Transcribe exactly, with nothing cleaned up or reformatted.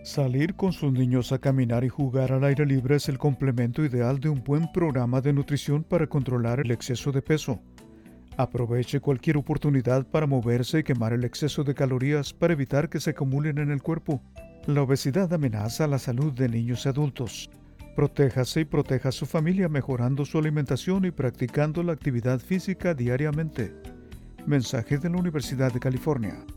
Salir con sus niños a caminar y jugar al aire libre es el complemento ideal de un buen programa de nutrición para controlar el exceso de peso. Aproveche cualquier oportunidad para moverse y quemar el exceso de calorías para evitar que se acumulen en el cuerpo. La obesidad amenaza la salud de niños y adultos. Protéjase y proteja a su familia mejorando su alimentación y practicando la actividad física diariamente. Mensaje de la Universidad de California.